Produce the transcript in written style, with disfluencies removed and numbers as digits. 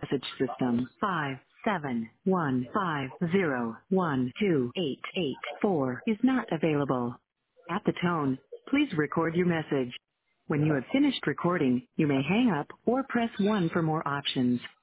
message system. 57150128884 is not available. At the tone, please record your message. When you have finished recording, you may hang up or press 1 for more options.